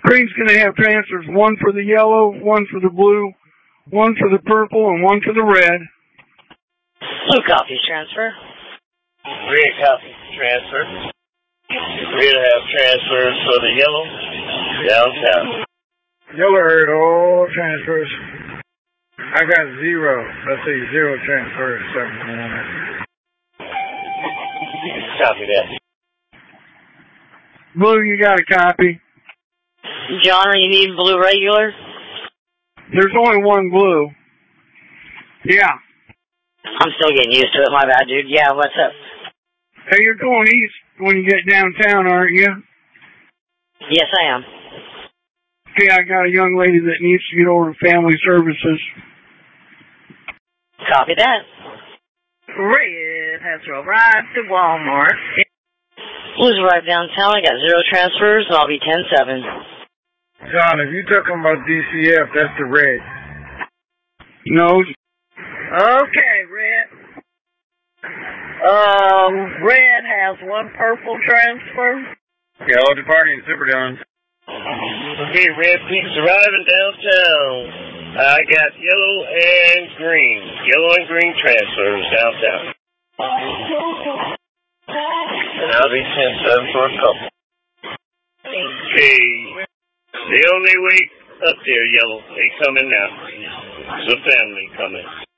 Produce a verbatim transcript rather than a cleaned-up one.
Green's going to have transfers, one for the yellow, one for the blue, one for the purple, and one for the red. Blue copies transfer. Red copies transfer. Red have transfers for the yellow downtown. Yellow heard all transfers. I got zero. Let's see, zero transfers. Copy that. Blue, you got a copy? John, are you needing blue regular? There's only one blue. Yeah. I'm still getting used to it, my bad, dude. Yeah, what's up? Hey, you're going east when you get downtown, aren't you? Yes, I am. Okay, I got a young lady that needs to get over to Family Services. Copy that. Red has arrived to Walmart. Blue's arrived downtown. I got zero transfers, and I'll be ten seven. John, if you're talking about D C F, that's the red. No. Okay, Red. Um, Red has one purple transfer. Yeah, all departing Superdome. Okay, Red Peaks arriving downtown. I got yellow and green. Yellow and green transfers downtown. And I'll be ten seven for a couple. Okay. They only wait up there, yellow. They coming now. It's a family coming.